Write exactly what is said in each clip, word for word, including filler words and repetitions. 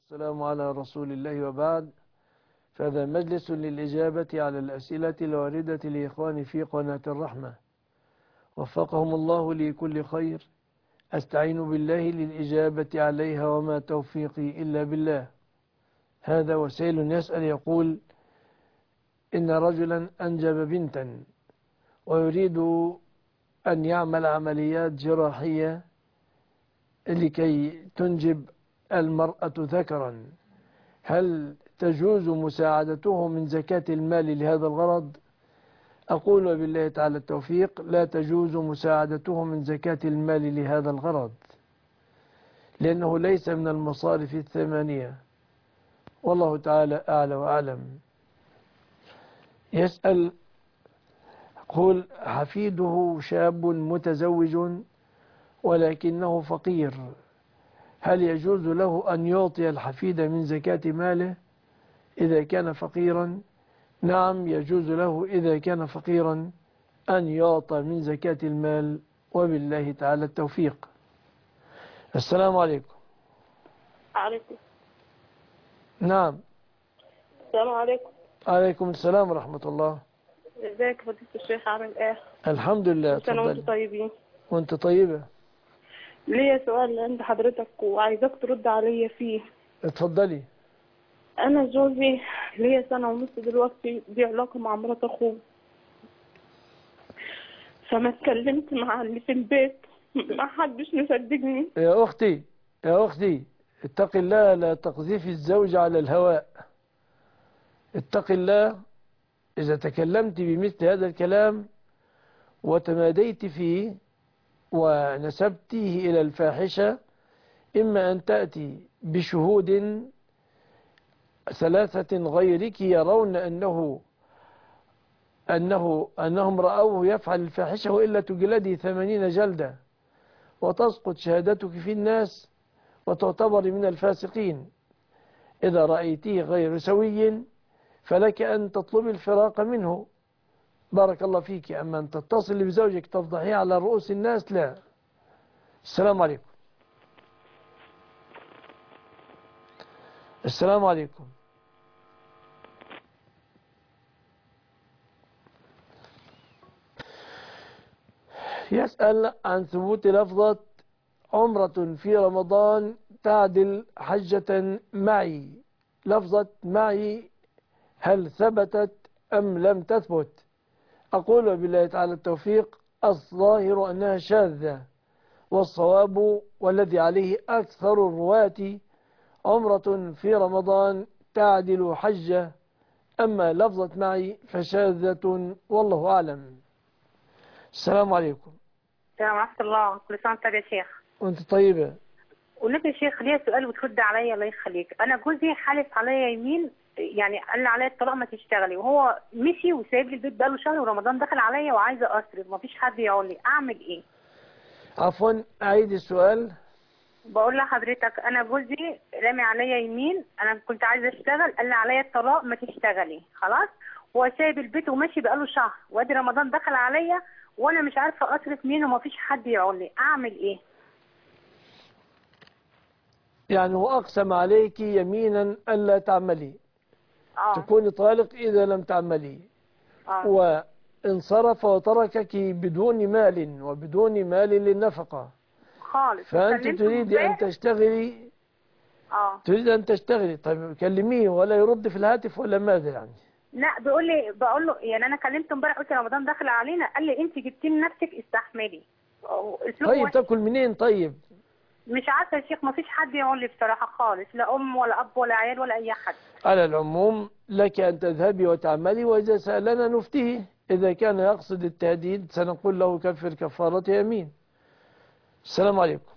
والسلام على رسول الله وبعد. فهذا مجلس للإجابة على الأسئلة الواردة لإخواني في قناة الرحمة، وفقهم الله لكل خير. أستعين بالله للإجابة عليها وما توفيقي إلا بالله. هذا وسائل يسأل يقول: إن رجلا أنجب بنتا ويريد أن يعمل عمليات جراحية لكي تنجب المرأة ذكرا، هل تجوز مساعدته من زكاة المال لهذا الغرض؟ أقول وبالله تعالى التوفيق: لا تجوز مساعدته من زكاة المال لهذا الغرض، لأنه ليس من المصارف الثمانية، والله تعالى أعلى وأعلم. يسأل يقول: حفيده شاب متزوج ولكنه فقير، هل يجوز له أن يعطي الحفيد من زكاة ماله إذا كان فقيرا؟ نعم، يجوز له إذا كان فقيرا أن يعطى من زكاة المال، وبالله تعالى التوفيق. السلام عليكم. عليكم. نعم. السلام عليكم. عليكم السلام ورحمة الله. ازيك فضيلة الشيخ، عامل ايه؟ الحمد لله. كل سنة وانتم اتفضلي. طيبين. وانت طيبة. ليا سؤال عند حضرتك وعايزاك ترد عليا فيه. اتفضلي. انا زوجي ليا سنة ونص دلوقتي دي علاقة مع مرات اخوه، فما اتكلمت مع اللي في البيت ما حدش مصدقني. يا أختي يا أختي اتق الله، لا تقذفي الزوج على الهواء. اتق الله. إذا تكلمت بمثل هذا الكلام وتماديت فيه ونسبته إلى الفاحشة، إما أن تأتي بشهود ثلاثة غيرك يرون أنه أنه أنهم رأوه يفعل الفاحشة، وإلا تجلدي ثمانين جلدة وتسقط شهادتك في الناس وتعتبر من الفاسقين. إذا رأيتيه غير سوي فلك أن تطلب الفراق منه، بارك الله فيك. أما أن تتصل بزوجك تفضحيه على رؤوس الناس، لا. السلام عليكم. السلام عليكم. يسأل عن ثبوت لفظة عمرة في رمضان تعدل حجة معي. لفظة معي هل ثبتت أم لم تثبت؟ أقول بالله تعالى التوفيق: الظاهر أنها شاذة، والصواب والذي عليه أكثر الرواة عمرة في رمضان تعدل حجة، أما لفظة معي فشاذة، والله أعلم. السلام عليكم. السلام ورحمة الله. كل سنة وانت طيب يا شيخ. وانت طيبة. والنبي يا شيخ ليا سؤال وترد عليا الله يخليك. أنا جوزي حالف عليا يمين، يعني قال لي عليا الطلاق ما تشتغلي، وهو مشي وسايب لي البيت بقاله شهر ورمضان دخل عليا وعايزة أصرف، مفيش حد يقول لي أعمل إيه؟ عفوا، أعيد السؤال. بقول لحضرتك أنا جوزي رامي عليا يمين، أنا كنت عايزة أشتغل، قال لي عليا الطلاق ما تشتغلي خلاص، هو سايب البيت وماشي بقاله شهر، وادي رمضان دخل عليا وأنا مش عارفة أصرف مين ومفيش حد يقول لي أعمل إيه؟ يعني هو أقسم عليك يمينا ألا تعملي، آه. تكوني طالق إذا لم تعملي، آه. وانصرف وتركك بدون مال وبدون مال للنفقة خالص. فأنت وكلمته تريد أن امبارح. تشتغلي. اه تريد أن تشتغلي، طيب كلميه ولا يرد في الهاتف ولا ماذا يعني؟ لا بيقول لي، بقول له يعني انا كلمته امبارح قلت رمضان داخل علينا، قال لي انت جبتي لنفسك استحملي. اسلوب طيب وحش. تاكل منين طيب؟ مش عارفه يا شيخ، ما فيش حد يقول لي بصراحه خالص، لا ام ولا اب ولا عيال ولا اي حد. على العموم لك أن تذهبي وتعملي، وإذا سألنا نفتيه. إذا كان يقصد التهديد سنقول له كفر كفارة يمين. السلام عليكم.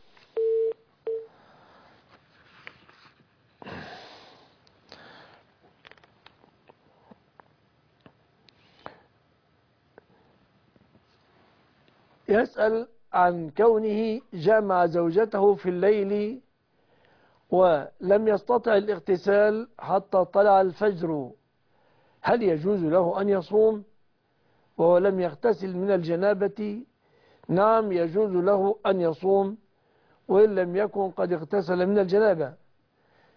يسأل عن كونه جامع زوجته في الليل ولم يستطع الاغتسال حتى طلع الفجر، هل يجوز له أن يصوم وهو لم يغتسل من الجنابة؟ نعم، يجوز له أن يصوم وإن لم يكن قد اغتسل من الجنابة،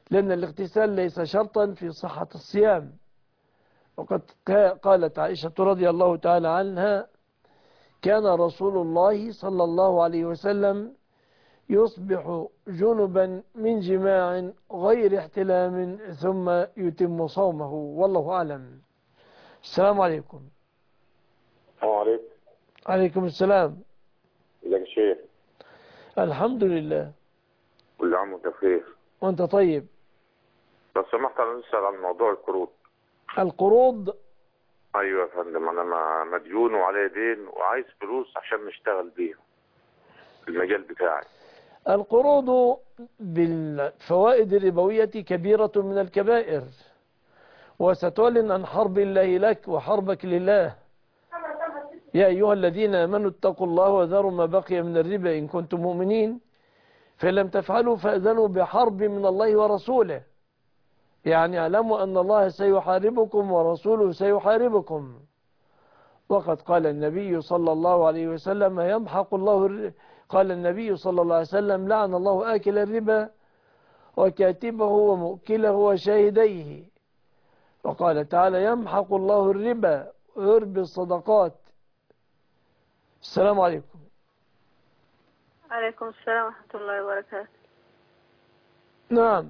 لأن الاغتسال ليس شرطا في صحة الصيام. وقد قالت عائشة رضي الله تعالى عنها: كان رسول الله صلى الله عليه وسلم يصبح جنبا من جماع غير احتلام ثم يتم صومه، والله أعلم. السلام عليكم. السلام عليكم. عليكم السلام. ازيك يا شيخ؟ الحمد لله. كل عام وانت بخير. وانت طيب. لو سمحت انا نسأل عن موضوع القروض. القروض؟ ايوه يا فندم، انا مديون وعلي دين وعايز فلوس عشان نشتغل بيها في المجال بتاعي. القروض بالفوائد الربوية كبيرة من الكبائر، وستعلن عن حرب الله لك وحربك لله. يا أيها الذين آمنوا اتقوا الله وذروا ما بقي من الربا إن كنتم مؤمنين، فإن لم تفعلوا فأذنوا بحرب من الله ورسوله. يعني اعلموا أن الله سيحاربكم ورسوله سيحاربكم. وقد قال النبي صلى الله عليه وسلم: يمحق الله قال النبي صلى الله عليه وسلم: لعن الله آكل الربا وكاتبه ومؤكله وشاهديه. وقال تعالى: يمحق الله الربا ويربي الصدقات. السلام عليكم. عليكم السلام ورحمة الله وبركاته. نعم.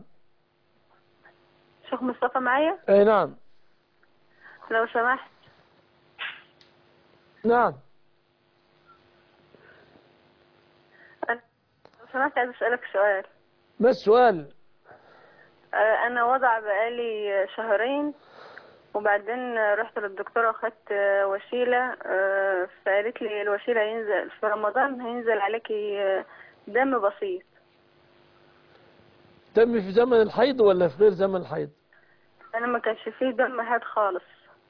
شيخ مصطفى معايا؟ اي نعم. لو سمحت. نعم. لو سمحت عايز أسألك سؤال. ما السؤال؟ أنا وضع بقالي شهرين، وبعدين رحت للدكتورة وخدت وسيلة، فقالت لي الوسيلة ينزل في رمضان هينزل عليكي دم بسيط. دم في زمن الحيض ولا في غير زمن الحيض؟ أنا ما كانش فيه دم حيض خالص.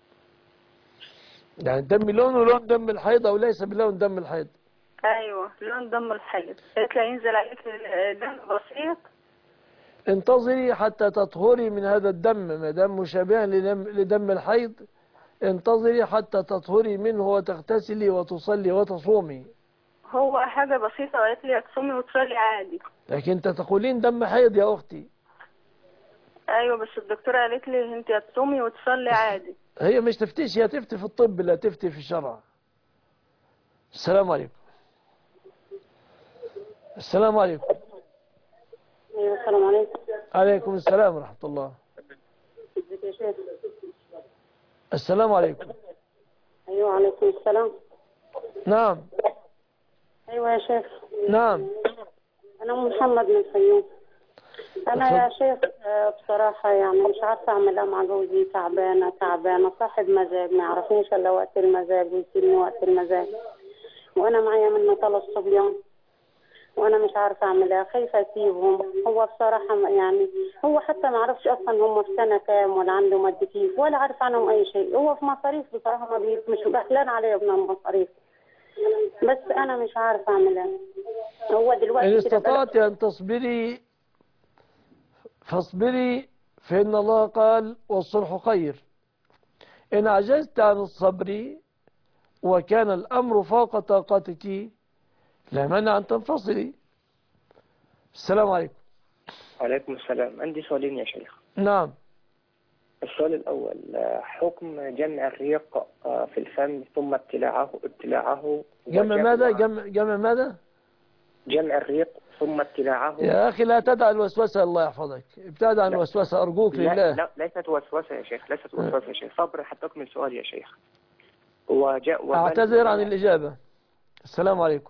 يعني دم لونه لون دم الحيض أو ليس بلون دم الحيض؟ أيوة لون دم الحيض. قالت لي ينزل عليكي دم بسيط. انتظري حتى تطهري من هذا الدم، ما دام مشابه لدم, لدم الحيض. انتظري حتى تطهري منه وتغتسلي وتصلي وتصومي. هو حاجة بسيطة، وقالت لي هتصومي وتصلي عادي. لكن انت تقولين دم حيض يا أختي. أيوة بس الدكتورة قالت لي انت هتصومي وتصلي عادي. هي مش تفتيش، هي تفتي في الطب لا تفتي في الشرع. السلام عليكم. السلام عليكم. ايوه السلام عليكم. عليكم السلام ورحمة الله. ازيك يا شيخ؟ السلام عليكم. ايوه عليكم السلام. نعم. ايوه يا شيخ. نعم. انا ام محمد من الفيوم. انا يا شيخ بصراحه يعني مش عارفه اعمل ايه مع جوزي، تعبانه تعبانه، صاحب مزاج ما يعرفنيش الا وقت المزاج ويسيبني وقت المزاج، وانا معايا منه ثلاث صبيان وانا مش عارفه اعمل ايه، خايفه اسيبهم. هو بصراحه يعني هو حتى ما عرفش اصلا هم في سنه كام ولا عنده مد كيف ولا عارف عنهم اي شيء. هو في مصاريف بصراحه ما بي مش بخلان عليه ابن المصاريف، بس انا مش عارفه اعمل ايه. هو دلوقتي إن استطعت أن تصبري فاصبري، فإن الله قال: والصلح خير. إن عجزت عن الصبر وكان الأمر فوق طاقتك لا مانع أن تنفصلي. السلام عليكم. وعليكم السلام. عندي سؤالين يا شيخ. نعم. السؤال الأول، حكم جمع الريق في الفم ثم ابتلاعه ابتلاعه جمع ماذا؟ جمع, جمع ماذا؟ جمع الريق ثم ابتلاعه. يا أخي لا تدع الوسوسة، الله يحفظك، ابتعد عن الوسوسة أرجوك لا لله. لا ليست وسوسة يا شيخ، ليست وسوسة يا شيخ. صبر حتى أكمل سؤال يا شيخ. وجاء أعتذر عن الإجابة. السلام عليكم.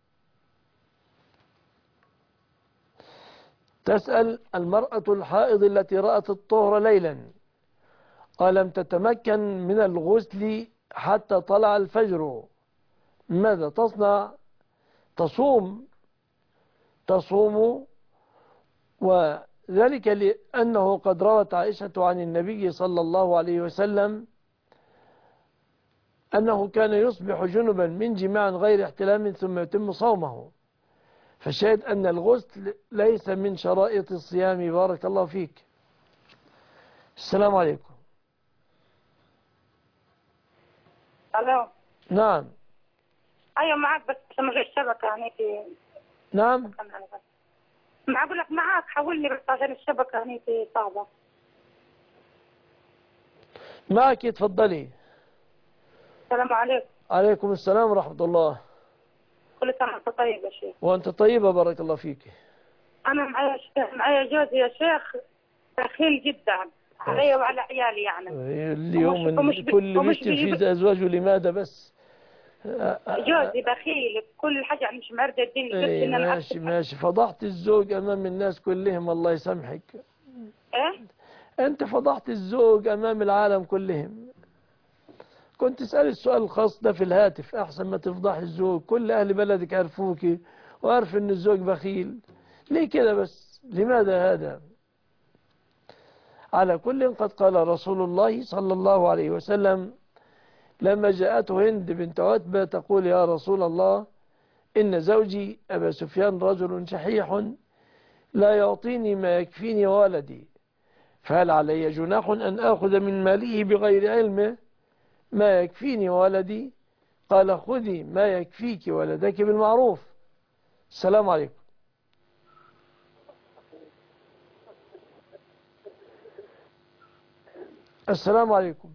تسأل: المرأة الحائض التي رأت الطهر ليلا ولم تتمكن من الغسل حتى طلع الفجر، ماذا تصنع؟ تصوم تصوم وذلك لأنه قد روت عائشة عن النبي صلى الله عليه وسلم أنه كان يصبح جنبا من جماع غير احتلام ثم يتم صومه. فالشاهد أن الغسل ليس من شرائط الصيام. بارك الله فيك. السلام عليكم. الو. نعم. ايوه معك بس من غير شبكه يعني في. نعم. ما اقول لك معاك حولني بس عشان الشبكه هني صعبه. معك تفضلي. السلام عليكم. عليكم السلام ورحمة الله. كل سنه وانت طيب يا شيخ. وأنت طيبة بارك الله فيك. انا معايا معايا جوزي يا شيخ بخيل جدا علي وعلى عيالي يعني. اليوم ومش ومش كل ومش بيشتم في أزواجه لماذا بس؟ جوزي بخيل كل حاجه يعني مش مرده الدين. ايه ماشي ماشي. فضحت الزوج أمام الناس كلهم الله يسامحك. ايه؟ أنت فضحت الزوج أمام العالم كلهم. كنت تسأل السؤال الخاص ده في الهاتف أحسن ما تفضح الزوج. كل أهل بلدك عرفوكي وعرف إن الزوج بخيل. ليه كده بس؟ لماذا هذا؟ على كل قد قال رسول الله صلى الله عليه وسلم لما جاءته هند بنت عتبة تقول يا رسول الله إن زوجي أبا سفيان رجل شحيح لا يعطيني ما يكفيني ولدي فهل علي جناح أن آخذ من ماله بغير علمه ما يكفيني ولدي؟ قال خذي ما يكفيك ولدك بالمعروف. السلام عليكم. السلام عليكم.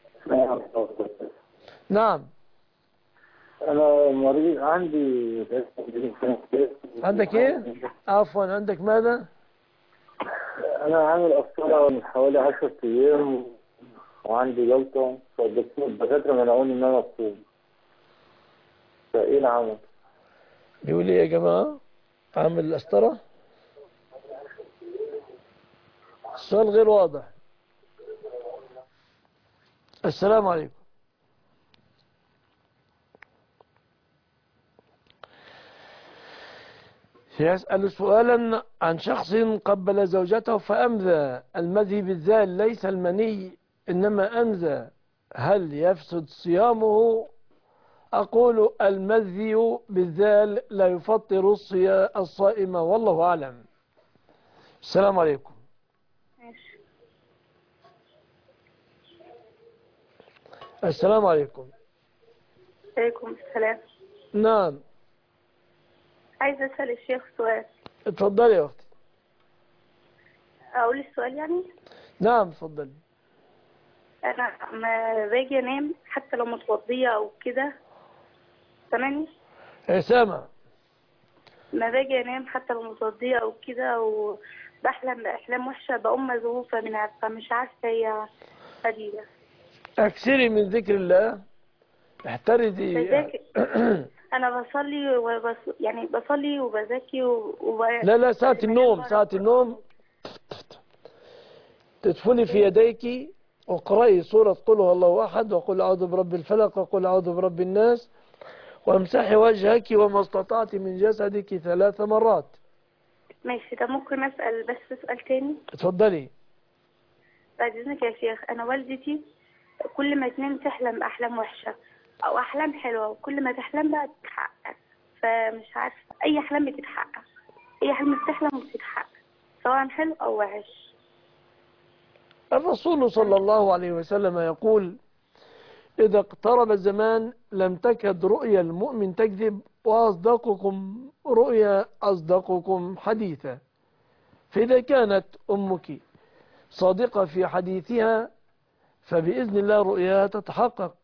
نعم. أنا مريض عندي. عندك إيه؟ عفوا عندك ماذا؟ أنا عامل قسطرة من حوالي عشرة أيام وعندي جلطة فالدكتور الدكاترة منعوني إن أنا أصوم. فإيه العمل؟ بيقول إيه يا جماعة؟ عامل القسطرة؟ السؤال غير واضح. السلام عليكم. يسأل سؤالا عن شخص قبل زوجته فأمذى المذي بالذال ليس المني إنما أمذى هل يفسد صيامه؟ أقول المذي بالذال لا يفطر الصائم والله أعلم. السلام عليكم. السلام عليكم. عليكم السلام. نعم. عايزة أسأل الشيخ سؤال. اتفضلي يا أختي. أقول السؤال يعني؟ نعم اتفضلي. أنا ما باجي أنام حتى لو متوضية أو كده سامعني؟ يا سامع. ما باجي أنام حتى لو متوضية أو كده وبحلم بأحلام وحشة بقوم مذهوفة منها فمش عارفة هي حديدة. أكثري من ذكر الله احترزي. أنا بصلي وبص... يعني بصلي وبزكي وب... لا لا ساعة النوم ساعة النوم تدفلي في يديك واقرأي سورة قل هو الله أحد وقل أعوذ برب الفلق وقل أعوذ برب الناس وامسحي وجهك وما استطعت من جسدك ثلاث مرات. ماشي. ده ممكن أسأل بس سؤال تاني؟ اتفضلي. بعد إذنك يا شيخ أنا والدتي كل ما تنام تحلم بأحلام وحشة أو أحلام حلوة وكل ما تحلم بقى تتحقق فمش عارفة أي أحلام بتتحقق أي حلم بتحلم وبتتحقق سواء حلو أو وحش. الرسول صلى الله عليه وسلم يقول إذا اقترب الزمان لم تكد رؤيا المؤمن تكذب وأصدقكم رؤيا أصدقكم حديثا فإذا كانت أمك صادقة في حديثها فبإذن الله رؤياها تتحقق.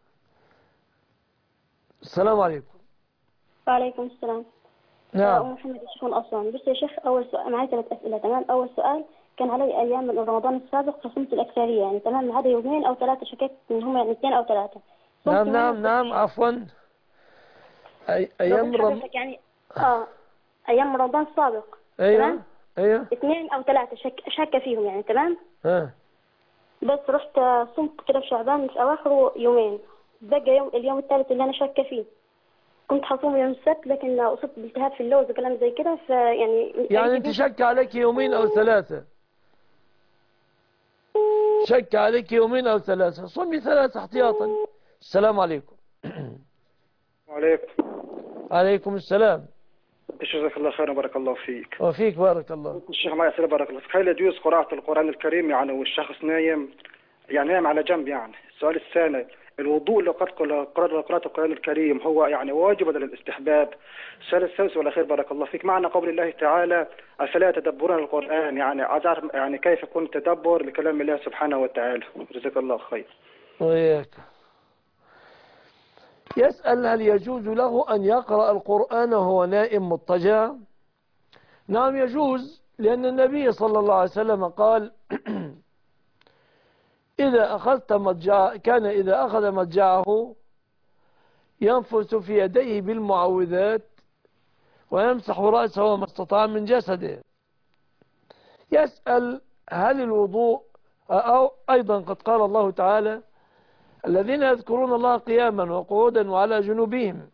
السلام عليكم. وعليكم السلام. نعم. أم محمد الشيخون أصلا. بس يا شيخ أول سؤال معي ثلاث أسئلة تمام. أول سؤال كان علي أيام من رمضان السابق فصمت الأكثرية يعني تمام ما عدا يومين أو ثلاثة شكيت إن هم يعني اثنين أو ثلاثة. نعم نعم نعم عفوا. أي أيام رم... يعني آه أيام رمضان السابق. أيوة. تمام. أيوة. اثنين أو ثلاثة شك شاكة فيهم يعني تمام. ها. بس رحت صمت كده في شعبان في أواخره يومين بقى يوم اليوم الثالث اللي أنا شاكة فيه كنت حصوم يوم السبت لكن أصبت بالتهاب في اللوز وكلام زي كده فيعني يعني أنت شك عليك يومين أو ثلاثة شك عليك يومين أو ثلاثة صمي ثلاثة احتياطا. السلام عليكم. وعليكم. عليكم السلام. جزاك الله خيرا بارك الله فيك. وفيك بارك الله. الشيخ معي أسئلة بارك الله فيك. هل يجوز قراءة القرآن الكريم يعني والشخص نايم يعني نايم على جنب يعني؟ السؤال الثاني الوضوء لقد قرأت القرآن الكريم هو يعني واجب ولا الاستحباب؟ السؤال الثالث والأخير بارك الله فيك، معنى قول الله تعالى أفلا يتدبرون القرآن، يعني عايز أعرف يعني كيف يكون التدبر لكلام الله سبحانه وتعالى. جزاك الله خير. وياك. يسأل هل يجوز له أن يقرأ القرآن وهو نائم مضطجع؟ نعم يجوز، لأن النبي صلى الله عليه وسلم قال إذا أخذت مضجع كان إذا أخذ مضجعه ينفث في يديه بالمعوذات ويمسح رأسه ما استطاع من جسده. يسأل هل الوضوء أو أيضا قد قال الله تعالى الذين يذكرون الله قياما وقعودا وعلى جنوبهم.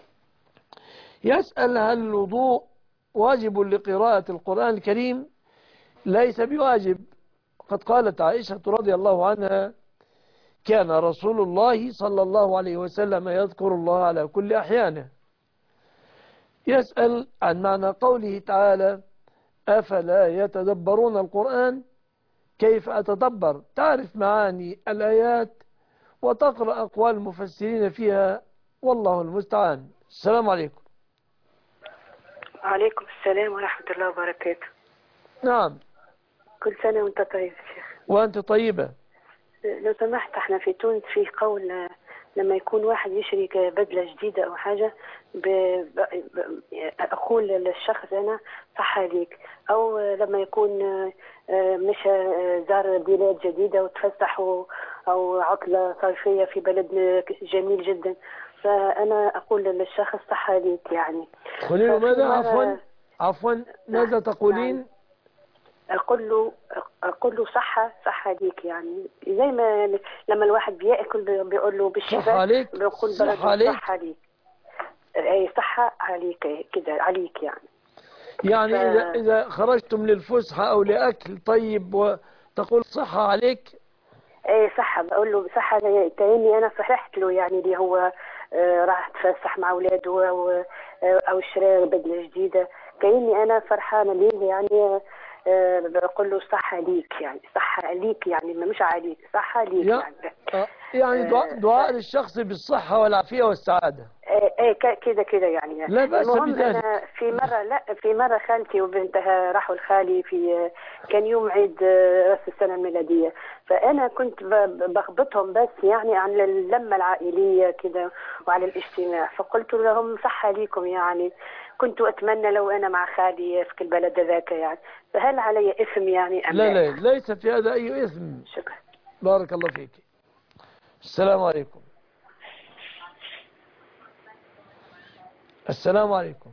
يسأل هل الوضوء واجب لقراءة القرآن الكريم؟ ليس بواجب. قد قالت عائشة رضي الله عنها كان رسول الله صلى الله عليه وسلم يذكر الله على كل أحيانه. يسأل عن معنى قوله تعالى أفلا يتدبرون القرآن؟ كيف أتدبر؟ تعرف معاني الآيات وتقرأ أقوال المفسرين فيها، والله المستعان. السلام عليكم. وعليكم السلام ورحمة الله وبركاته. نعم. كل سنة وانت طيب يا شيخ. وانت طيبة. لو سمحت، احنا في تونس في قول لما يكون واحد يشري بدلة جديدة او حاجة ب... ب... اقول للشخص انا صح عليك، او لما يكون مش زار بلاد جديدة وتفسح او عطلة صيفية في بلد جميل جدا، فانا اقول للشخص صح عليك يعني. قولي له ماذا؟ عفوا عفوا ماذا تقولين؟ يعني أقول له أقول له صحة صحة عليك، يعني زي ما لما الواحد بيأكل بيقول له بالشفاء صح عليك، بيقول صح عليك، صح عليك، أي صحة عليك كده عليك يعني. يعني ف... إذا إذا خرجتم للفسحة أو لأكل طيب وتقول صحة عليك؟ أي صحة، بقول له صحة كأني أنا فرحت له، يعني اللي هو راح تفسح مع أولاده أو أو اشترى بدلة جديدة، كأني أنا فرحانة ليه يعني. أه بقول له صح عليك، يعني صح عليك يعني مش عليك، صح عليك يعني. آه يعني دعاء, دعاء للشخص بالصحة والعافية والسعادة. ايه كده كده يعني. لا بأس المهم بذلك. أنا في مرة لا في مرة خالتي وبنتها راحوا لخالي في كان يوم عيد راس السنة الميلادية، فأنا كنت بخبطهم بس يعني عن اللمة العائلية كده وعلى الاجتماع، فقلت لهم صح عليكم يعني، كنت أتمنى لو أنا مع خالي في البلد ذاك يعني، فهل علي إثم يعني أم لا لا ليس في هذا أي إثم. شكرا. بارك الله فيك. السلام عليكم. السلام عليكم.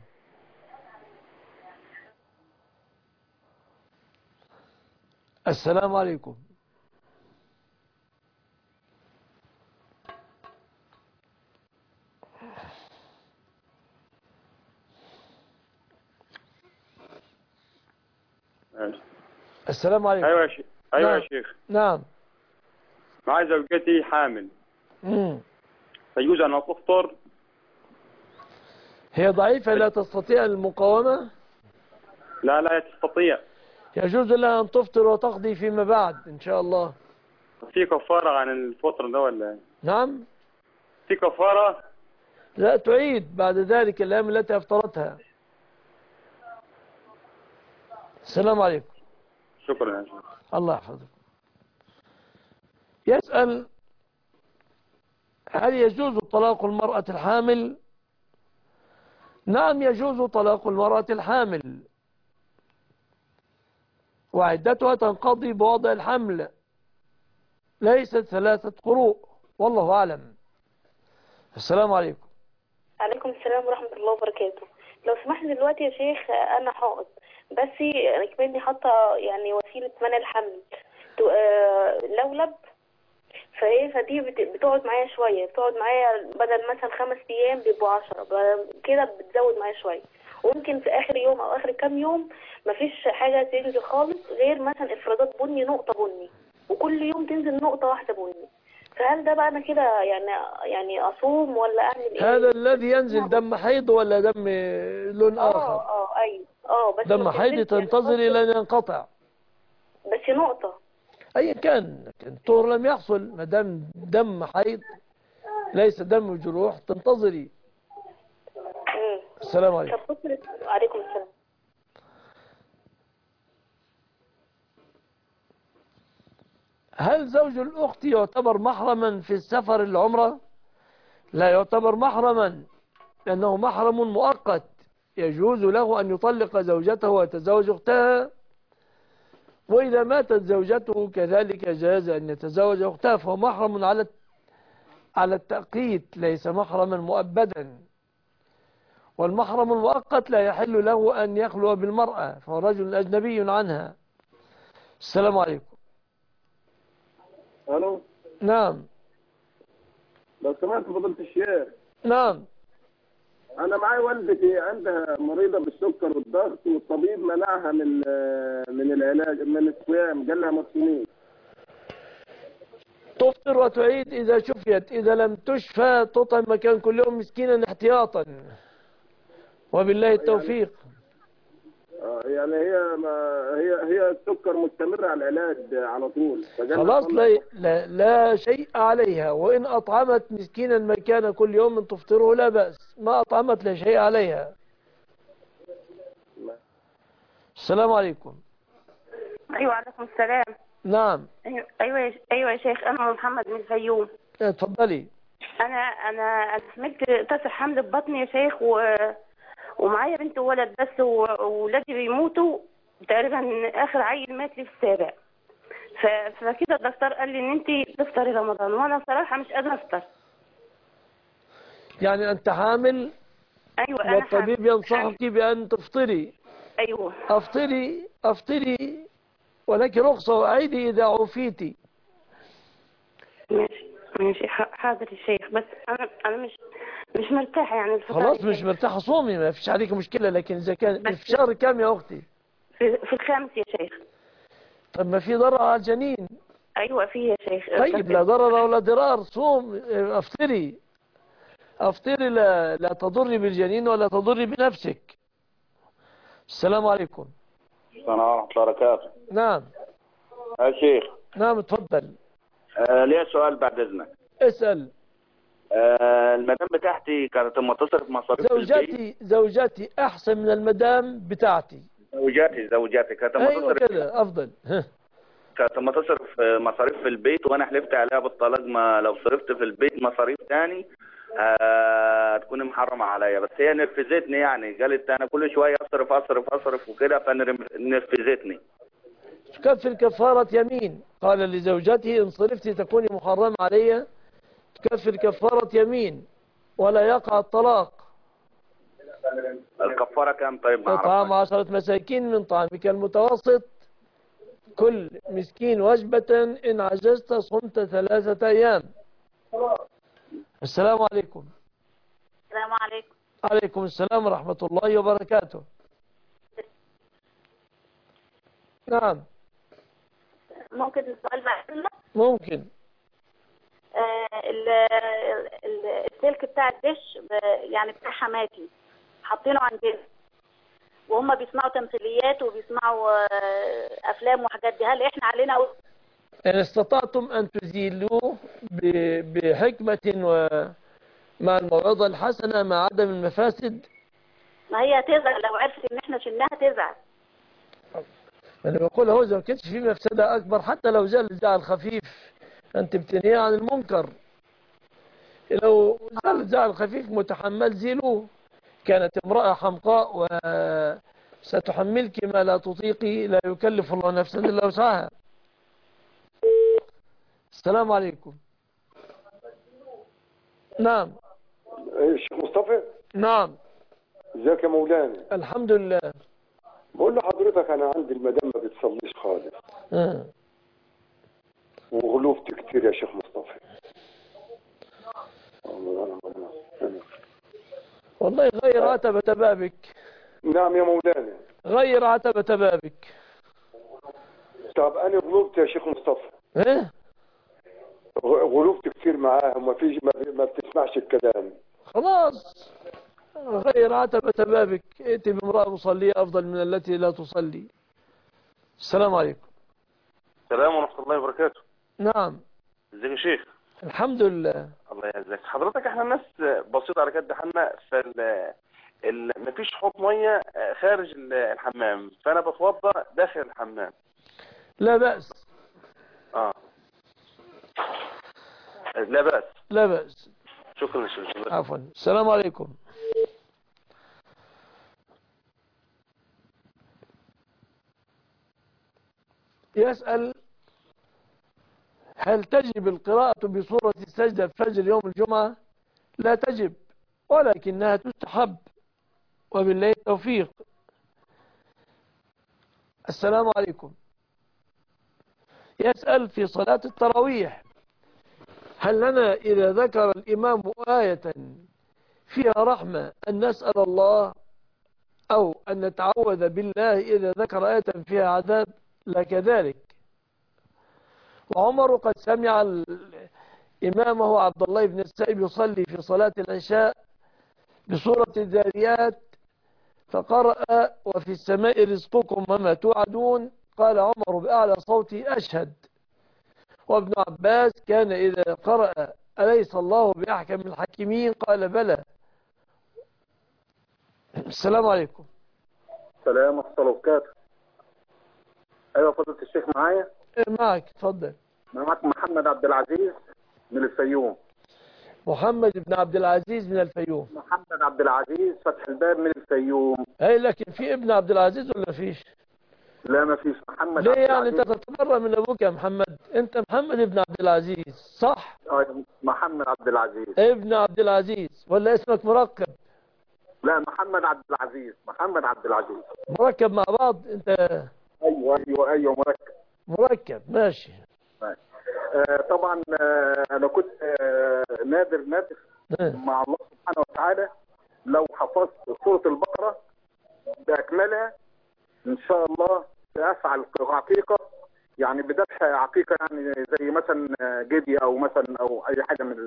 السلام عليكم. السلام عليكم. ايوه يا شيخ. ايوه نعم. يا شيخ. نعم. معي زوجتي حامل. امم فيجوز ان تفطر؟ هي ضعيفة لا تستطيع المقاومة؟ لا لا تستطيع. يجوز لها أن تفطر وتقضي فيما بعد إن شاء الله. في كفارة عن الفطر ده ولا؟ نعم. في كفارة؟ لا تعيد بعد ذلك الأيام التي أفطرتها. السلام عليكم. شكرا يا شيخ. الله يحفظك. يسأل هل يجوز طلاق المرأة الحامل؟ نعم يجوز طلاق المرأة الحامل، وعدتها تنقضي بوضع الحمل، ليست ثلاثة قروء، والله أعلم. السلام عليكم. عليكم السلام ورحمة الله وبركاته. لو سمحت دلوقتي يا شيخ أنا حائض، بس كماني حاطة يعني وسيلة منع الحمل لولب، فهي فدي بتقعد معايا شوية، بتقعد معايا بدل مثلا خمس أيام بيبقوا عشرة كده، بتزود معايا شوية، وممكن في آخر يوم أو آخر كام يوم مفيش حاجة تنزل خالص غير مثلا إفرازات بني، نقطة بني، وكل يوم تنزل نقطة واحدة بني. فهل ده بقى أنا كده يعني يعني أصوم ولا أعمل إيه؟ هذا الذي ينزل دم حيض ولا دم لون آخر؟ اه اه أيوه اه بس دم حيض تنتظر إلى أن ينقطع. بس نقطة. أي كان الطهر لم يحصل، ما دام دم حيض ليس دم جروح تنتظري. السلام عليكم. وعليكم السلام. هل زوج الأخت يعتبر محرما في السفر العمرة؟ لا يعتبر محرما، لأنه محرم مؤقت، يجوز له أن يطلق زوجته ويتزوج أختها، وإذا ماتت زوجته كذلك جاز أن يتزوج أختها، فهو محرم على على التأقيت، ليس محرما مؤبدا. والمحرم المؤقت لا يحل له أن يخلو بالمرأة، فهو رجل أجنبي عنها. السلام عليكم. الو. نعم. لو سمحت فضيلة الشيخ. نعم. انا معايا والدتي عندها مريضه بالسكر والضغط، والطبيب منعها من من العلاج من الصيام، قال لها ما تصوميش. تفطر وتعيد إذا شفيت، إذا لم تشفى تطعم مكان كل يوم مسكينا احتياطا، وبالله التوفيق. يعني هي ما هي هي السكر مستمر على العلاج على طول. خلاص لا, لا, لا شيء عليها، وإن أطعمت مسكينا مكان كل يوم تفطره لا بأس، ما أطعمت لا شيء عليها. السلام عليكم. أيوة عليكم السلام. نعم. أيوة أيوة يا شيخ، أنا محمد من الفيوم. اتفضلي. أنا أنا حملت تسع حمل ببطني يا شيخ، و ومعايا بنت وولد بس، وولادي بيموتوا تقريبا. اخر عيل مات لي في السابع. فكده الدكتور قال لي ان انت تفطري رمضان، وانا صراحه مش قادره افطر. يعني انت حامل؟ ايوه انا والطبيب حامل. ينصحك بان تفطري. ايوه. افطري افطري ولك رخصه، واعيدي اذا عفيتي. ماشي ماشي حاضر يا شيخ، بس انا انا مش مش مرتاحه يعني الفطار. خلاص مش مرتاحه صومي، ما فيش عليك مشكله، لكن اذا كان في شهر كام يا اختي؟ في, في الخامس يا شيخ. طب ما في ضرر على الجنين. ايوه في يا شيخ. طيب لا ضرر ولا ضرار، صوم افطري افطري، لا لا تضري بالجنين ولا تضري بنفسك. السلام عليكم. السلام ورحمة الله وبركاته. نعم. يا شيخ. نعم اتفضل. آه ليه سؤال بعد اذنك. اسأل. آه المدام بتاعتي كانت لما تصرف مصاريف زوجاتي زوجاتي احسن من المدام بتاعتي. زوجاتي زوجاتي كانت لما أيوة تصرف كده افضل. كانت لما تصرف مصاريف في البيت، وانا حلفت عليها بالطلاق ما لو صرفت في البيت مصاريف تاني هتكون محرمه عليا، بس هي نرفزتني، يعني قالت انا كل شويه اصرف اصرف اصرف وكده، فنرفزتني. تكفر كفارة يمين، قال لزوجته إن صرفت تكوني محرمة علي، تكفر كفارة يمين ولا يقع الطلاق. الكفارة كام طيب؟ طعام عشرة مساكين من طعامك المتوسط، كل مسكين وجبة، إن عجزت صمت ثلاثة أيام. السلام عليكم. السلام عليكم. عليكم السلام ورحمة الله وبركاته. نعم. ممكن السؤال بعد؟ ممكن. آه السلك بتاع الدش يعني بتاع حماتي حاطينه عندنا، وهم بيسمعوا تمثيليات وبيسمعوا آه افلام وحاجات دي، هل احنا علينا أو... إن استطعتم أن تزيلوه بحكمة ومع الموعظة الحسنة مع عدم المفاسد. ما هي هتزعل لو عرفت ان احنا شلناها تزعل. أنا بقول هو إذا ما كانش في مفسدة أكبر، حتى لو زال الزعل خفيف أنت بتنهي عن المنكر. لو زال الزعل خفيف متحمل زيلوه. كانت امرأة حمقاء وستحملك ما لا تطيقي، لا يكلف الله نفسا إلا وسعها. السلام عليكم. نعم. الشيخ مصطفى. نعم. ازيك يا مولانا؟ الحمد لله. بقول لحضرتك انا عندي المدام ما بتصليش خالص. اه. وغلوفت كتير يا شيخ مصطفى. والله غير عتبة بابك. نعم يا مولانا. غير عتبة بابك. طب انا غلوفت يا شيخ مصطفى. ايه؟ غلوفت كتير معاها وما فيش ما بتسمعش الكلام. خلاص غير عتبة بابك، ائتي بامرأة مصلية أفضل من التي لا تصلي. السلام عليكم. السلام ورحمة الله وبركاته. نعم. ازيك يا شيخ؟ الحمد لله. الله يعزك حضرتك. احنا ناس بسيطة على قد حالنا، فال ال... مفيش حوض مية خارج الحمام، فأنا بتوضأ داخل الحمام. لا بأس. اه لا بأس. لا بأس. شكرا شكرا. عفوا. السلام عليكم. يسأل: هل تجب القراءة بسورة السجدة في فجر يوم الجمعة؟ لا تجب، ولكنها تستحب، وبالله التوفيق. السلام عليكم. يسأل: في صلاة التراويح هل لنا إذا ذكر الإمام آية فيها رحمة أن نسأل الله أو أن نتعوذ بالله إذا ذكر آية فيها عذاب؟ لا كذلك. وعمر قد سمع إمامه عبد الله بن السائب يصلي في صلاة العشاء بسورة الذاريات فقرأ: وفي السماء رزقكم وما توعدون. قال عمر بأعلى صوتي: أشهد. وابن عباس كان إذا قرأ: أليس الله بأحكم الحاكمين؟ قال: بلى. السلام عليكم. السلام ورحمة الله وبركاته. أيوة فضيلة الشيخ معايا؟ معك، اتفضل. معك محمد عبد العزيز من الفيوم. محمد بن عبد العزيز من الفيوم. محمد عبد العزيز فتح الباب من الفيوم. اي لكن في ابن عبد العزيز ولا فيش؟ لا ما فيش. محمد ليه عبد يعني العزيز. انت تتبرى من ابوك يا محمد؟ انت محمد بن عبد العزيز صح؟ أيوة محمد عبد العزيز. ابن عبد العزيز ولا اسمك مركب؟ لا محمد عبد العزيز. محمد عبد العزيز مركب مع بعض انت؟ ايوه ايوه ايوه مركب. مركب ماشي. آه طبعا آه انا كنت آه نادر نادر مع الله سبحانه وتعالى لو حفظت سورة البقرة بأكملها إن شاء الله سأفعل عقيقة، يعني بذبح عقيقة، يعني زي مثلا جدي أو مثلا أو أي حاجة من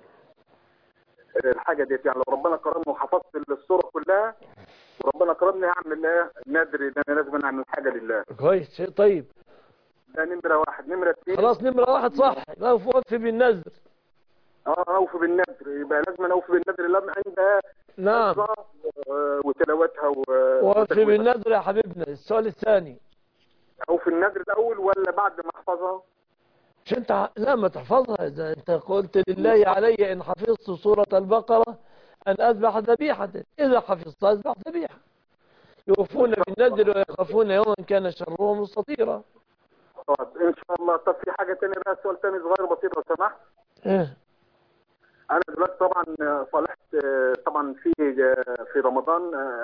الحاجة ديت. يعني لو ربنا كرمني وحفظت السورة كلها وربنا كرمني هعمل ايه؟ نادر ان انا لازم اعمل حاجة لله. كويس، شيء طيب. ده نمرة واحد. نمرة اثنين خلاص نمرة واحد صح، اوفي بالنذر. اه اوفي بالنذر، يبقى لازم انا اوفي بالنذر لما عندها نعم وتلاوتها و... اوفي بالنذر يا حبيبنا. السؤال الثاني: اوفي النذر الاول ولا بعد ما احفظها؟ مش انت لا ما تحفظها. اذا انت قلت لله علي ان حفظت سورة البقرة ان اذبح ذبيحة، اذا حفظتها اذبح ذبيحة. يوفون بالنذر ويخافون يوما كان شره مستطيرا. طب ان شاء الله. طب في حاجة تانية بقى، سؤال تاني صغير بسيط لو سمحت. ايه؟ انا دلوقتي طبعا صالحت طبعا في في رمضان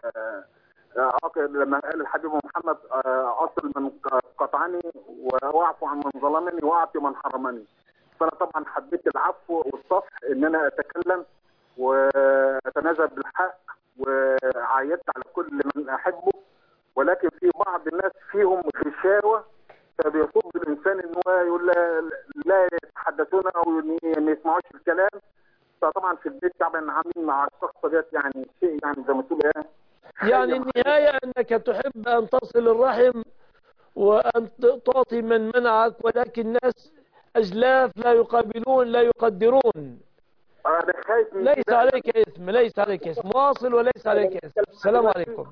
لما قال الحبيب محمد اصل من قطعني واعفو عن من ظلمني واعطي من حرمني. فانا طبعا حبيت العفو والصفح ان انا اتكلم واتنازل بالحق وعايدت على كل من احبه، ولكن في بعض الناس فيهم غشاوه فبيصد الانسان ان هو يقول لا يتحدثون او ما يسمعوش الكلام. فطبعا في البيت طبعا عاملين مع الشخص ديت يعني شيء يعني زي ما تقول ايه، يعني النهايه انك تحب ان تصل الرحم وان تعطي من منعك، ولكن الناس اجلاف لا يقابلون لا يقدرون. انا خايف من ليس عليك اثم، ليس عليك اثم، واصل وليس عليك اثم. السلام عليكم.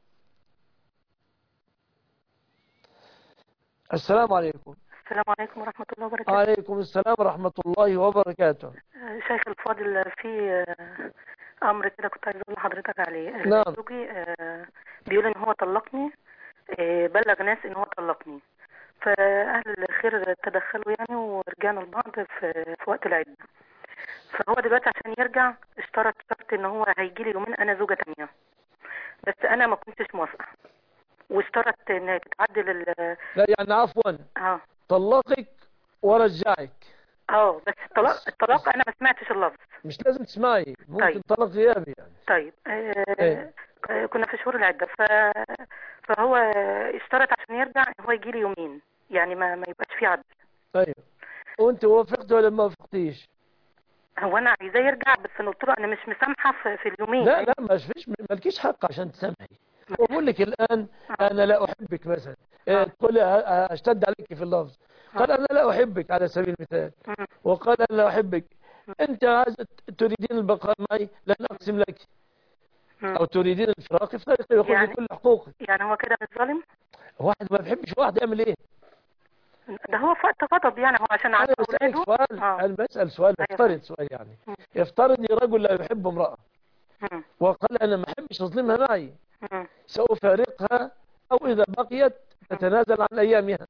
السلام عليكم. السلام عليكم ورحمة الله وبركاته. وعليكم السلام ورحمة الله وبركاته. شيخ الفاضل، في أمر كده كنت عايز أقول لحضرتك عليه. نعم. زوجي بيقول إن هو طلقني، بلغ ناس إن هو طلقني، فأهل الخير تدخلوا يعني ورجعنا لبعض في, في وقت العدة. فهو دلوقتي عشان يرجع اشترط شرط إن هو هيجي لي يومين أنا زوجة تانية، بس أنا ما كنتش موافقة، واشترط إن تتعدل ال لا يعني عفوا اه طلقك ورجعك. اه بس الطلاق الطلاق انا ما سمعتش اللفظ. مش لازم تسمعي، ممكن طيب. طلاق غيابي يعني. طيب آه ايه؟ كنا في شهور العده، ف... فهو اشترط عشان يرجع ان هو يجي لي يومين، يعني ما ما يبقاش في عدل. طيب وانت وافقت ولا ما وافقتيش؟ هو انا عايزاه يرجع، بس انا قلت له انا مش مسامحه في, في اليومين. لا لا ما فيش، مالكيش حق عشان تسامحي. بقول لك الان انا لا احبك مثلا، إيه تقولي اشتد عليك في اللفظ، قال أنا لا أحبك على سبيل المثال، وقال أنا لا أحبك، أنت عايز تريدين البقاء معي لن أقسم لك، أو تريدين الفراق افترقي وخذي يعني كل حقوقك. يعني هو كده مش ظالم؟ واحد ما بيحبش واحد يعمل إيه؟ ده هو في وقت غضب يعني، هو عشان عنده أنا بسألك أولاده. سؤال، أنا بسأل سؤال، افترض سؤال يعني، افترض رجل لا يحب امرأة وقال أنا ما أحبش أظلمها معي، سأفارقها أو إذا بقيت تتنازل عن أيامها،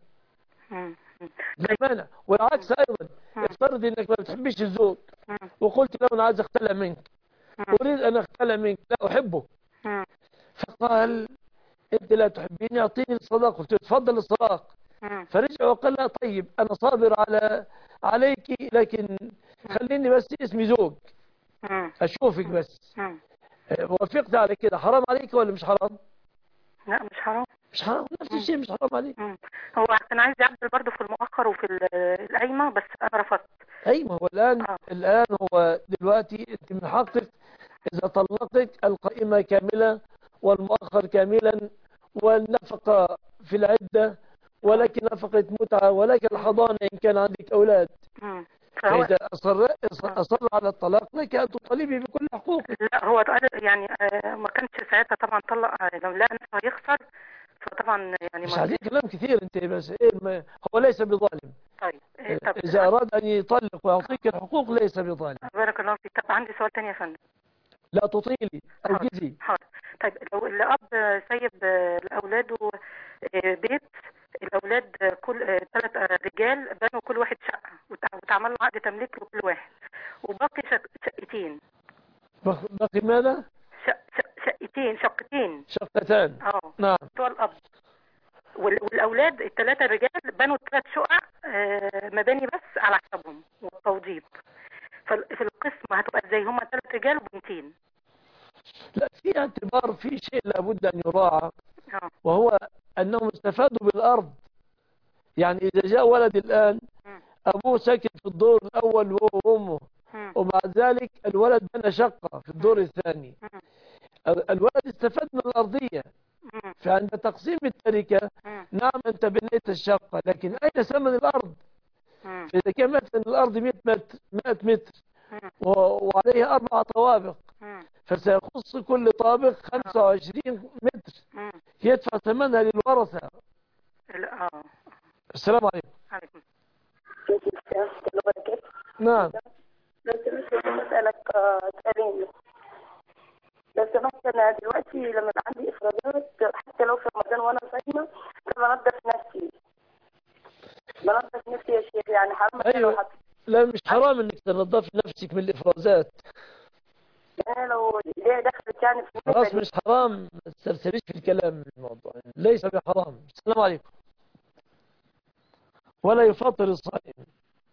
لا مانع. والعكس أيضا، افترض أنك ما بتحبش الزوج وقلت له أنا عايز أختلع منك، أريد أن أختلع منك، لا أحبه، فقال أنت لا تحبيني أعطيني الصداق، قلت له تفضل الصداق، فرجع وقال لا طيب أنا صابر على عليك، لكن خليني بس اسمي زوج أشوفك بس. وافقت على كده، حرام عليك ولا مش حرام؟ لا مش حرام. مش حرام، نفس الشيء مش حرام عليك. هو كان عايز يعدل برضه في المؤخر وفي القايمة بس أنا رفضت. أيوة، هو الآن آه. الآن هو دلوقتي أنت من حقك إذا طلقت القائمة كاملة والمؤخر كاملا والنفقة في العدة، ولكن نفقة متعة، ولكن الحضانة إن كان عندك أولاد. فإذا أصر, أصر على الطلاق لك أن تطالبي بكل حقوقك. لا هو يعني ما كانش ساعتها طبعا طلق، لو لا نفسه هيخسر فطبعا يعني مش عايزين كلام كثير أنت، بس إيه ما هو ليس بظالم. طيب إيه طب إذا أراد أن يطلق ويعطيك الحقوق ليس بظالم. بارك الله فيك. طب عندي سؤال تاني يا فندم. لا تطيلي أوجزي. حاضر. طيب لو الأب سايب لأولاده بيت، الأولاد كل ثلاث رجال بنوا كل واحد شقة وتعمل له عقد تمليك لكل واحد، وباقي شق... شقتين. باقي ماذا؟ شق... شق... شقتين شقتين شقتان. اه نعم. بتوع الأب وال... والأولاد الثلاثة الرجال بنوا ثلاث شقق مباني بس على حسابهم والتوضيب. ففي القسمة هتبقى ازاي؟ هما ثلاث رجال وبنتين. لا، في اعتبار، في شيء لابد أن يراعى، وهو أنهم استفادوا بالأرض. يعني إذا جاء ولد الآن أبوه ساكن في الدور الأول وهو وأمه، وبعد ذلك الولد بنى شقة في الدور الثاني، الولد استفاد من الأرضية، فعند تقسيم التركة نعم أنت بنيت الشقة، لكن أين ثمن الأرض؟ فإذا كان مثلا الأرض مئة متر مئة متر وعليها أربع طوابق، فسيخص كل طابق خمسة وعشرين متر يدفع ثمنها للورثة. السلام عليكم. عليكم السلام. نعم. لو سمحت مسألك سؤالين. لو سمحت أنا دلوقتي لما عندي إفرازات حتى لو في رمضان وأنا صايمة بنظف نفسي بنظف نفسي يا شيخ، يعني حرام. أيوة. لا مش حرام إنك تنظف نفسك من الإفرازات. يعني لو ليه دخلت يعني في خلاص مش حرام، ما تسترسليش في الكلام الموضوع، ليس بحرام. السلام عليكم. ولا يفطر الصائم.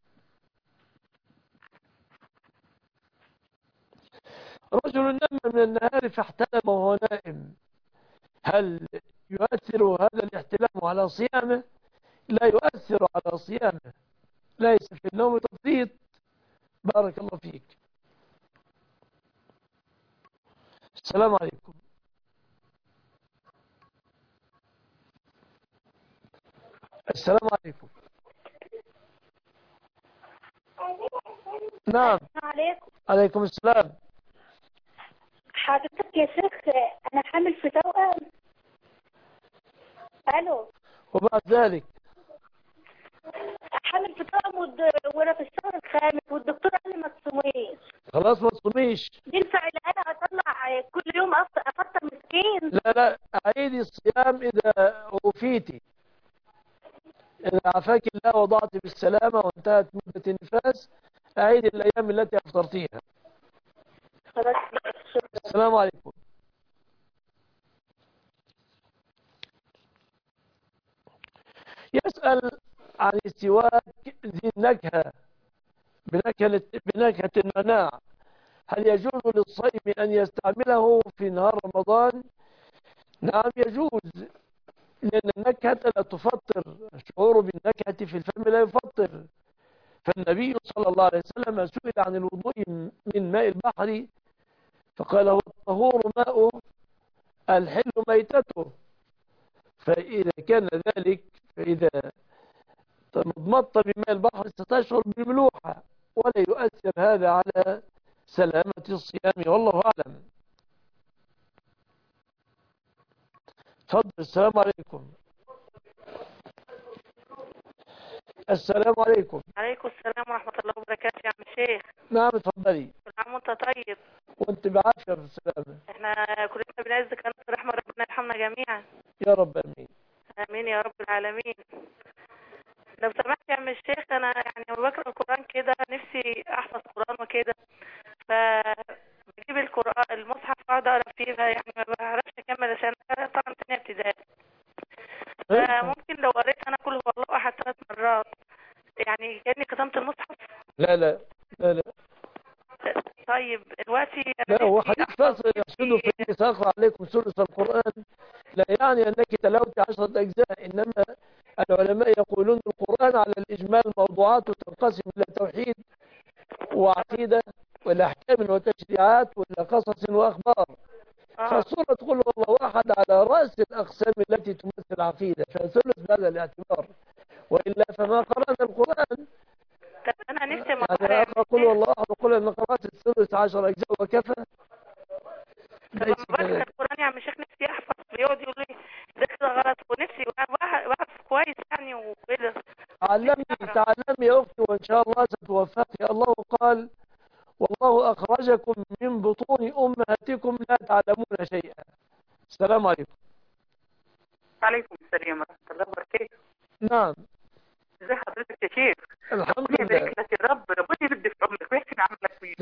رجل نام من النهار فاحتلم وهو نائم، هل يؤثر هذا الاحتلام على صيامه؟ لا يؤثر على صيامه، ليس في النوم تفريط. بارك الله فيك. السلام عليكم. السلام عليكم. نعم. عليكم. عليكم السلام. حضرتك يا شيخ أنا حامل في توأم. ألو. وبعد ذلك حامل في توأم وأنا في الشهر الخامس والدكتور قال لي ما تصوميش. خلاص ما تصوميش. ينفع إن أنا أطلع كل يوم أفطر مسكين؟ لا لا، أعيدي الصيام إذا وفيتي، إذا عافاك الله وضعت بالسلامة وانتهت مدة النفاس أعيدي الأيام التي أفطرتيها. السلام عليكم. يسأل عن السواك ذي النكهة بنكهة بنكهة المناع، هل يجوز للصائم أن يستعمله في نهار رمضان؟ نعم يجوز، لأن النكهة لا تفطر، الشعور بالنكهة في الفم لا يفطر. فالنبي صلى الله عليه وسلم سئل عن الوضوء من ماء البحر فقال هو الطهور ماؤه الحل ميتته، فإذا كان ذلك فإذا مضمضة بماء البحر ستشعر بالملوحة، ولا يؤثر هذا على سلامة الصيام، والله أعلم. تفضل. السلام عليكم. السلام عليكم. عليكم السلام ورحمة الله وبركاته يا عم الشيخ. نعم اتفضلي. كل عام وانت طيب. وانت بعافية بالسلامة. احنا كلنا بنعز كلام رحمة ربنا يرحمنا جميعا. يا رب امين. امين يا رب العالمين. لو سمحت يا عم الشيخ، انا يعني لما بقرا القرآن كده نفسي احفظ قرآن وكده، فبجيب القرآن المصحف واقعد اقرا فيه، يعني ما بعرفش اكمل عشان انا طبعا تانية ابتدائي. فممكن لو قريت انا كل هو الله احد ثلاث مرات يعني كاني ختمت المصحف؟ لا لا لا لا. طيب دلوقتي لا، هو حديث فاصل يقصده في ساقع عليكم ثلث القرآن، لا يعني أنك تلاوت عشرة أجزاء، إنما العلماء يقولون القرآن على الإجمال موضوعاته تنقسم إلى توحيد وعقيدة والأحكام وتشريعات ولا قصص وأخبار. فسورة قل هو الله أحد على رأس الأقسام التي تمثل عقيدة، فثلث بهذا الاعتبار، وإلا فما قرأنا القرآن. طب أنا نفسي ما يعني أقرأ قل هو الله أحد وقل أن قرأت الثلث عشر أجزاء وكفى. لما بقرأ القرآن يا عم الشيخ نفسي أحفظ، بيقعد يقول لي ده كده غلط، ونفسي بحفظ كويس يعني وكده. تعلمي تعلمي يا أختي، وإن شاء الله ستوفقي. الله قال والله أخرجكم من بطون أمهاتكم لا تعلمون شيئا. السلام عليكم. عليكم السلام ورحمة الله وبركاته. نعم. ازي حضرتك يا شيخ؟ الحمد لله. ربنا يبارك لك يا رب، ربنا يبارك في عمرك ويحسن عملك فيه.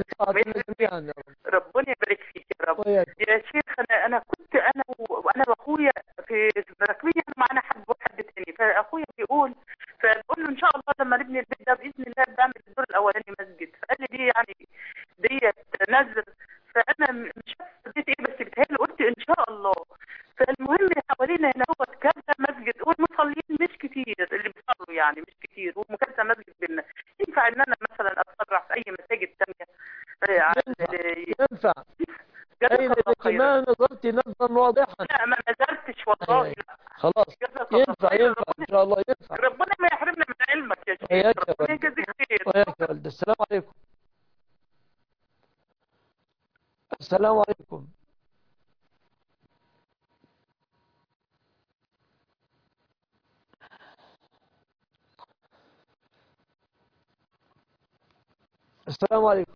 ربنا يبارك فيك يا رب. وياك. يا شيخ انا انا كنت انا وانا واخويا في راكبين معانا حد وحد تاني، فاخويا بيقول فبقول له ان شاء الله لما نبني البيت ده باذن الله بعمل الدور الاولاني مسجد، فقال لي دي يعني ديت نذر، فانا مش عارفه اديت ايه، بس بتهيألي قلت ان شاء الله. فالمهم حوالينا هنا هو كذا مسجد والمصلين مش كتير اللي بيصلوا، يعني مش كتير، وكذا مسجد بينا. ينفع ان انا مثلا اتفرع في اي مساجد ثانيه؟ ينفع. أين لك ما نظرت نظرا واضحا؟ لا ما نظرتش والله. لا خلاص ينفع ينفع إن شاء الله ينفع. ربنا ما يحرمنا من علمك يا شيخ. وياك يا ربنا يجزيك خير. وياك يا ولد. السلام عليكم. السلام عليكم. السلام عليكم.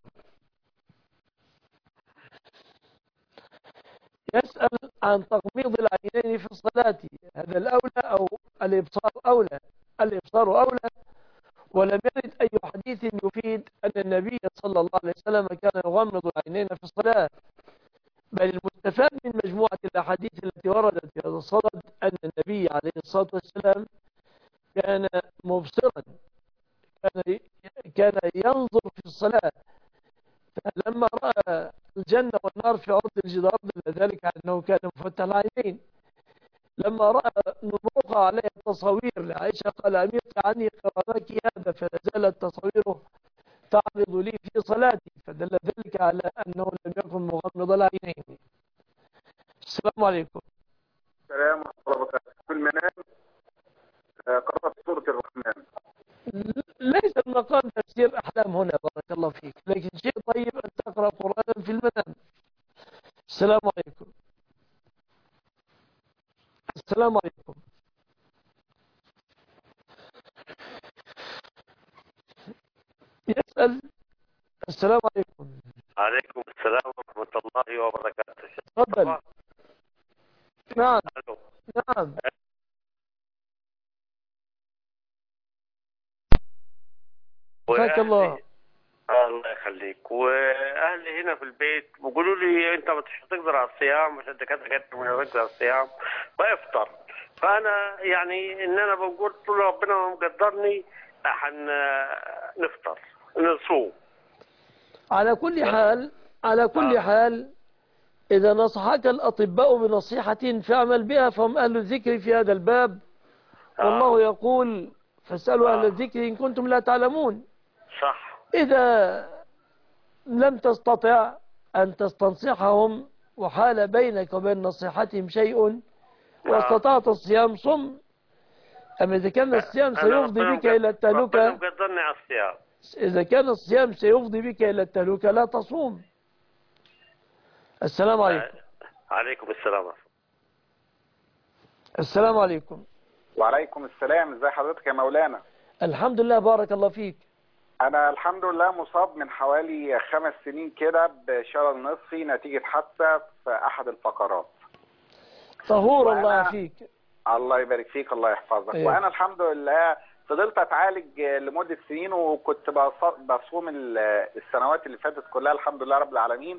يسأل عن تغميض العينين في الصلاة، هذا الأولى أو الإبصار أولى؟ الإبصار أولى، ولم يرد أي حديث يفيد أن النبي صلى الله عليه وسلم كان يغمض العينين في الصلاة، بل المستفاد من مجموعة الأحاديث التي وردت في هذا الصدد أن النبي عليه الصلاة والسلام كان مبصرا، كان كان ينظر في الصلاة، فلما رأى الجنة والنار في عرض الجدار دل ذلك على أنه كان مفتح العينين. لما رأى نبوغ عليه التصاوير لعائشة قال أميط عني قرانك هذا، فلا زالت تصاويره تعرض لي في صلاتي، فدل ذلك على أنه لم يكن مغمض العينين. السلام عليكم. السلام ورحمة الله وبركاته. في المنام قرأت سورة الرحمن. ليس المقام تفسير أحلام هنا بارك الله فيك، لكن شيء طيب أن تقرأ قرآنا في المنام. السلام عليكم. السلام عليكم. يسأل. السلام عليكم. عليكم السلام ورحمة الله وبركاته. تفضل. نعم. نعم. حياك الله. الله يخليك. واهلي هنا في البيت بيقولوا لي انت مش هتقدر على الصيام، مش الدكاتره قالت مش هتقدر على الصيام وافطر، فانا يعني ان انا بقول طول ربنا ما مقدرني هنفطر نصوم. على كل حال على كل حال إذا نصحك الأطباء بنصيحة فاعمل بها، فهم أهل الذكر في هذا الباب، والله يقول فاسألوا أهل الذكر إن كنتم لا تعلمون. صح. إذا لم تستطع أن تستنصحهم وحال بينك وبين نصيحتهم شيء واستطعت الصيام صم، أما إذا كان الصيام أنا سيفضي ربنا بك إلى ربنا التهلكة، مقدرني على الصيام. إذا كان الصيام سيفضي بك إلى التهلكة لا تصوم. السلام عليكم. عليكم السلام. السلام عليكم. وعليكم السلام. ازي حضرتك يا مولانا؟ الحمد لله بارك الله فيك. انا الحمد لله مصاب من حوالي خمس سنين كده بشلل نصفي نتيجة حادثة في احد الفقرات. طهور الله فيك. الله يبارك فيك، الله يحفظك. إيه. وانا الحمد لله فضلت اتعالج لمدة سنين، وكنت بص- بصوم ال- السنوات اللي فاتت كلها الحمد لله رب العالمين،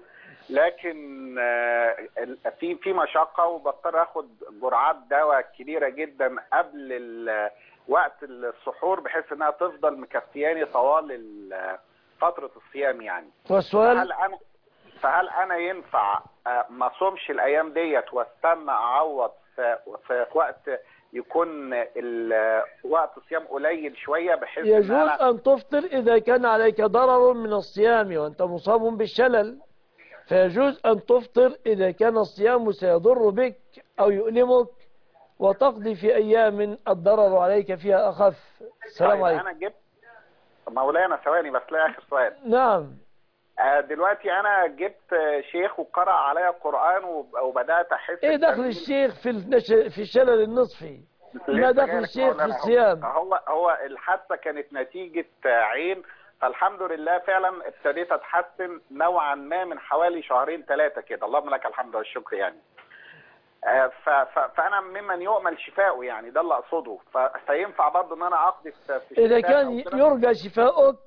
لكن آه، ال- في في مشقة، وبضطر اخد جرعات دواء كبيرة جدا قبل ال- وقت السحور بحيث انها تفضل مكفياني طوال ال- فترة الصيام يعني. والسؤال؟ فهل انا فهل انا ينفع آه، ما اصومش الايام ديت واستنى اعوض في, في وقت يكون ال- وقت الصيام قليل شوية بحيث ان يجوز انا أن تفطر إذا كان عليك ضرر من الصيام وأنت مصاب بالشلل، فيجوز أن تفطر إذا كان الصيام سيضر بك أو يؤلمك، وتقضي في أيام الضرر عليك فيها أخف. السلام طيب عليكم. انا جبت مولانا ثواني بس، لا اخر سؤال. نعم. آه، دلوقتي انا جبت آه، شيخ وقرأ عليا قرآن وب- وبدأت احس إيه دخل بتنميل. الشيخ في النش... في الشلل النصفي؟ ما لسه دخل جايلك الشيخ في مولانا. الصيام؟ هو هو الحادثه كانت نتيجه عين، فالحمد لله فعلا ابتديت اتحسن نوعا ما من حوالي شهرين ثلاثه كده، اللهم لك الحمد والشكر يعني. آه، ف- ف- فانا ممن يؤمل شفاؤه يعني، ده اللي اقصده. ف- فينفع برضه ان انا اقضي في في إذا الشتاء كان أو كده؟ يرجى شفاؤك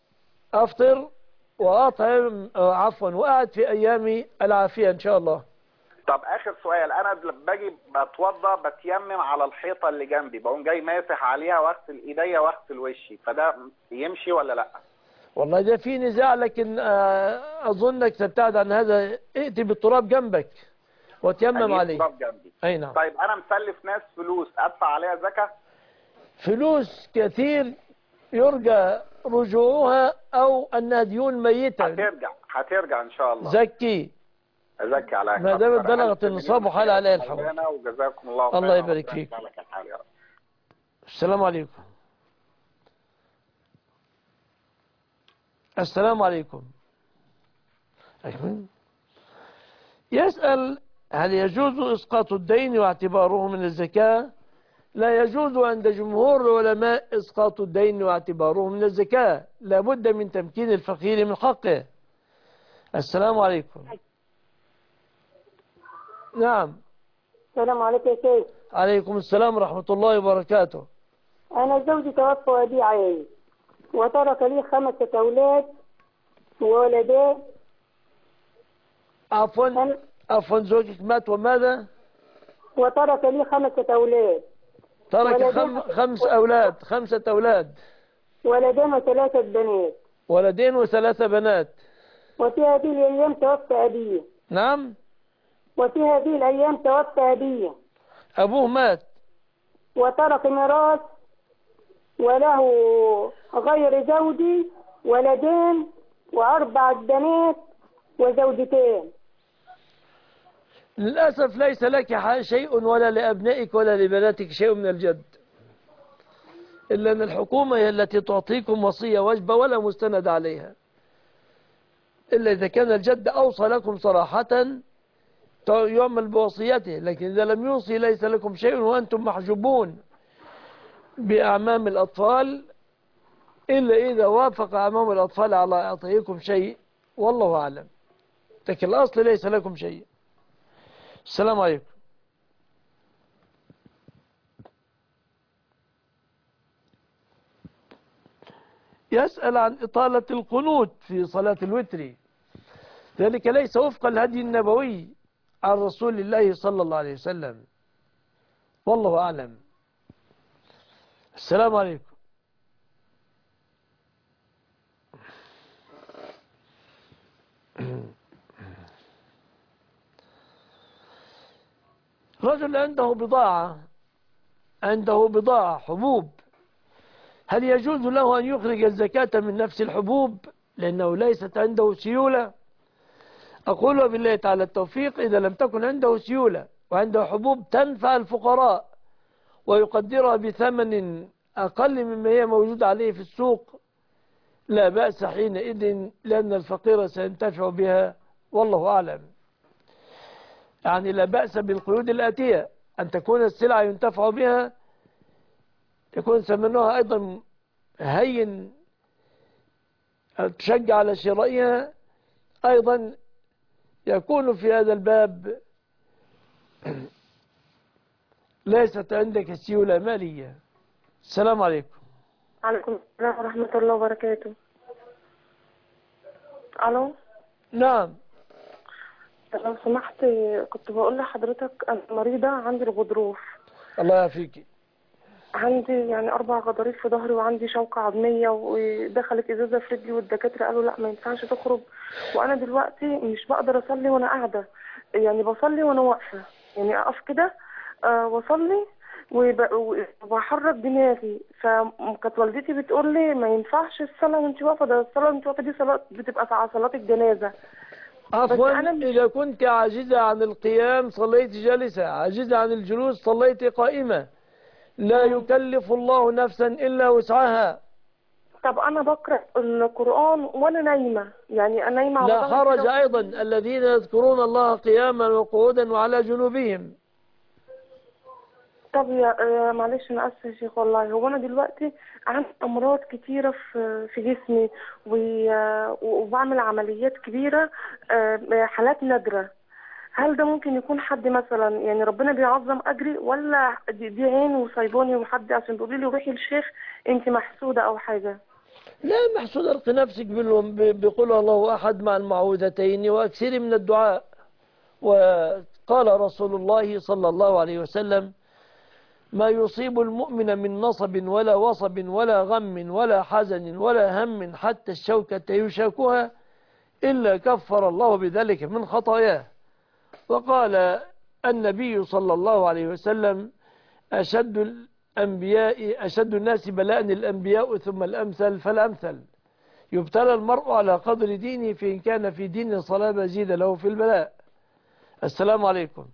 أفطر وأطعم، آه، عفوا، وقعد في أيام العافية إن شاء الله. طب اخر سؤال، انا لما باجي بتوضى بتيمم على الحيطه اللي جنبي، بقوم جاي ماسح عليها واغسل ايديا واغسل وشي، فده يمشي ولا لا؟ والله ده في نزاع، لكن آه، أظنك تبتعد عن هذا. ائتي بالتراب جنبك وتيمم أجيب عليه. تراب جنبي. أي نعم. طيب انا مسلف ناس فلوس ادفع عليها زكاه؟ فلوس كثير يرجى رجوعها أو أنها ديون ميتة. هترجع هترجع ان شاء الله. زكي ازكي عليك ما دامت بلغت النصاب وحال عليها الحول. مولانا، وجزاكم الله خيرا. الله يبارك وربنا فيك. يجعلك الحال يا رب. السلام عليكم. السلام عليكم. أيوة. يسأل: هل يجوز إسقاط الدين واعتباره من الزكاة؟ لا يجوز عند جمهور العلماء إسقاط الدين واعتباره من الزكاة، لا بد من تمكين الفقير من حقه. السلام عليكم. نعم. السلام عليكم يا شيخ. عليكم السلام ورحمة الله وبركاته. أنا زوجي توفى وديع عيني، وترك لي خمسة أولاد وولدين. عفوا عفوا زوجك مات وماذا؟ وترك لي خمسة أولاد. ترك ولدين- خم... خمس أولاد خمسة أولاد ولدين وثلاثة بنات. ولدين وثلاثة بنات. وفي هذه الأيام توفى أبيه. نعم. وفي هذه الأيام توفى أبيه. أبوه مات. وترك ميراث، وله غير زوجي ولدين وأربعة بنات وزوجتين. للأسف ليس لك ح- شيء ولا لأبنائك ولا لبناتك شيء من الجد، إلا أن الحكومة هي التي تعطيكم وصية واجبة ولا مستند عليها، إلا إذا كان الجد أوصى لكم صراحة ت- يعمل بوصيته، لكن إذا لم يوصي ليس لكم شيء وأنتم محجوبون بأعمام الأطفال، إلا إذا وافق أعمام الأطفال على إعطائكم شيء، والله أعلم، لكن الأصل ليس لكم شيء. السلام عليكم. يسأل عن إطالة القنوت في صلاة الوتر، ذلك ليس وفق الهدي النبوي عن رسول الله صلى الله عليه وسلم، والله أعلم. السلام عليكم. رجل عنده بضاعة عنده بضاعة حبوب، هل يجوز له أن يخرج الزكاة من نفس الحبوب لأنه ليست عنده سيولة؟ أقول بالله تعالى التوفيق، إذا لم تكن عنده سيولة وعنده حبوب تنفع الفقراء ويقدرها بثمن أقل مما هي موجودة عليه في السوق لا بأس حينئذ، لأن الفقير سينتفع بها والله أعلم. يعني لا بأس بالقيود الآتية: أن تكون السلعة ينتفع بها، يكون ثمنها أيضا هين تشجع على شرائها، أيضا يكون في هذا الباب ليست عندك سيولة مالية. السلام عليكم. عليكم السلام ورحمة الله وبركاته. ألو. نعم. لو سمحت كنت بقول لحضرتك أنا مريضة عندي الغضروف. الله يعافيكي. عندي يعني أربع غضاريف في ظهري وعندي شوكة عظمية ودخلت إزازة في رجلي والدكاترة قالوا لا ما ينفعش تخرج، وأنا دلوقتي مش بقدر أصلي وأنا قاعدة، يعني بصلي وأنا واقفة، يعني أقف كده أه وأصلي وبحرك دماغي. فكانت والدتي بتقول لي ما ينفعش الصلاة وأنت واقفة، ده الصلاة وأنت واقفة دي صلاة بتبقى صلاة الجنازة. عفوا، إذا كنت عاجزة عن القيام صليت جالسة، عاجزة عن الجلوس صليت قائمة، لا يكلف الله نفسا إلا وسعها. طب أنا بقرأ القرآن وأنا نايمة، يعني أنا نايمة. لا حرج أيضا، الذين يذكرون الله قياما وقعودا وعلى جنوبهم. طب يا معلش أنا آسفة يا شيخ والله، هو أنا دلوقتي عندي أمراض كتيرة في في جسمي وبعمل عمليات كبيرة، حالات نادرة. هل ده ممكن يكون حد مثلا يعني ربنا بيعظم أجري، ولا دي, دي عين وصيباني وحد عشان تقولي لي روحي الشيخ أنت محسودة أو حاجة؟ لا محسودة، ارقي نفسك بقول الله أحد مع المعوذتين وأكثر من الدعاء. وقال رسول الله صلى الله عليه وسلم: ما يصيب المؤمن من نصب ولا وصب ولا غم ولا حزن ولا هم حتى الشوكة يشاكها إلا كفر الله بذلك من خطاياه. وقال النبي صلى الله عليه وسلم: أشد الأنبياء أشد الناس بلاء الأنبياء ثم الأمثل فالأمثل. يبتلى المرء على قدر دينه، فإن كان في دين صلابة زيد له في البلاء. السلام عليكم.